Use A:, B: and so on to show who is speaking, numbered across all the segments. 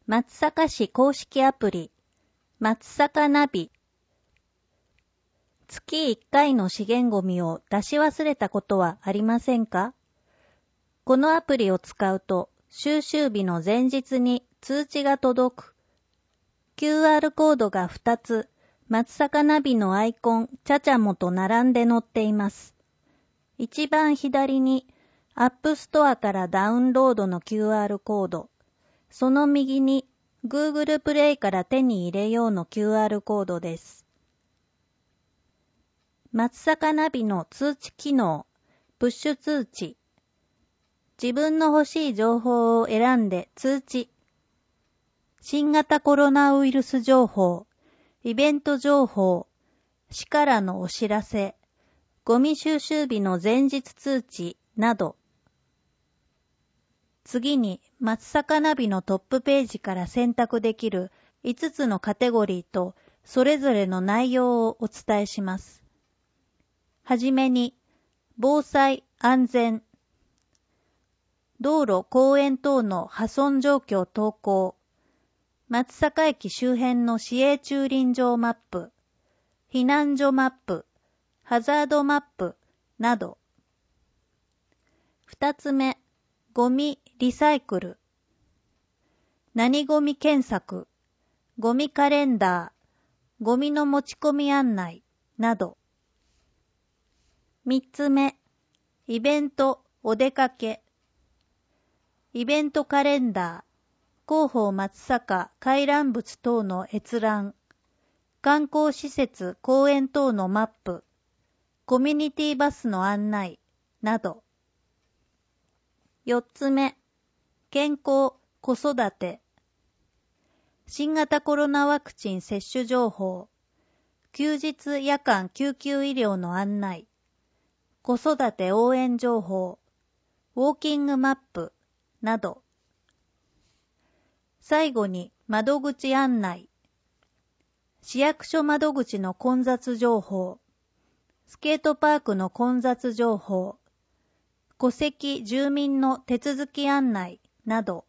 A: 松阪市公式アプリ、松阪ナビ。月1回の資源ゴミを出し忘れたことはありませんか？このアプリを使うと、収集日の前日に通知が届く。QR コードが2つ、松阪ナビのアイコン、ちゃちゃもと並んで載っています。一番左に、App Store からダウンロードの QR コード。その右に Google プレイから手に入れようの QR コードです。松阪ナビの通知機能、プッシュ通知。自分の欲しい情報を選んで通知。新型コロナウイルス情報、イベント情報、市からのお知らせ、ゴミ収集日の前日通知など。次に、松阪ナビのトップページから選択できる5つのカテゴリーとそれぞれの内容をお伝えします。はじめに、防災・安全、道路・公園等の破損状況投稿、松阪駅周辺の市営駐輪場マップ、避難所マップ、ハザードマップなど。2つ目、ゴミ・リサイクル。何ゴミ検索、ゴミカレンダー、ゴミの持ち込み案内など。3つ目、イベント・お出かけ。イベントカレンダー、広報松阪回覧物等の閲覧、観光施設・公園等のマップ、コミュニティバスの案内など。4つ目、健康・子育て。新型コロナワクチン接種情報、休日夜間救急医療の案内、子育て応援情報、ウォーキングマップなど。最後に窓口案内。市役所窓口の混雑情報、スケートパークの混雑情報、戸籍住民の手続き案内など。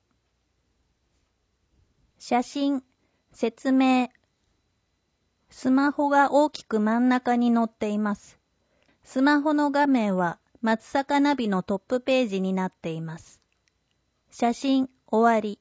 A: 写真、説明。スマホが大きく真ん中に載っています。スマホの画面は松阪ナビのトップページになっています。写真終わり。